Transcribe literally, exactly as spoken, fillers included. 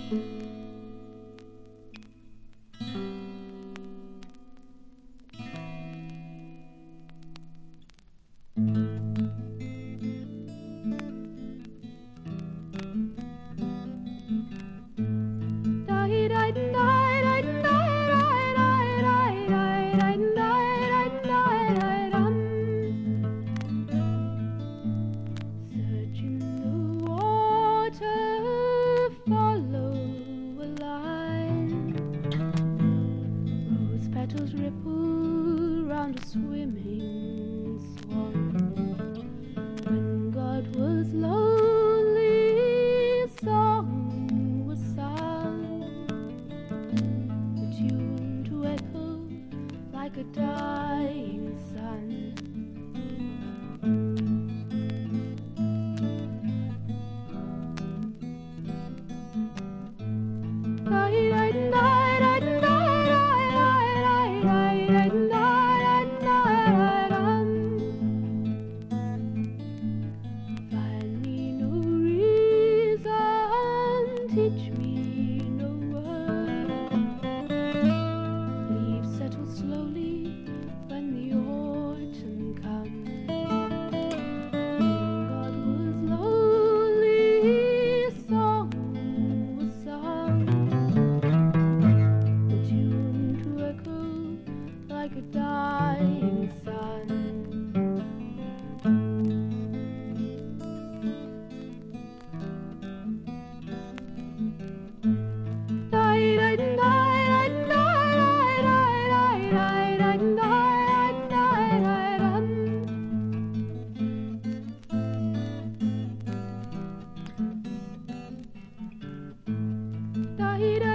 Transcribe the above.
Ripple round a swimming swan. When God was lonely, a song was sung, the tune to echo like a dying sun. Teach me no word. Leaves settle slowly when the autumn comes. When God was lonely, a song was sung, the tune to echo like a dying sun. Da